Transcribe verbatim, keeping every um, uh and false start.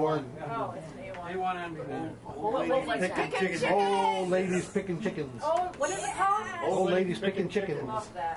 one. Oh, it's an A one. A one and old, old What lady. was Picking that? chickens. Old ladies picking chickens. Oh, what is it called? Old ladies picking chickens. Love that.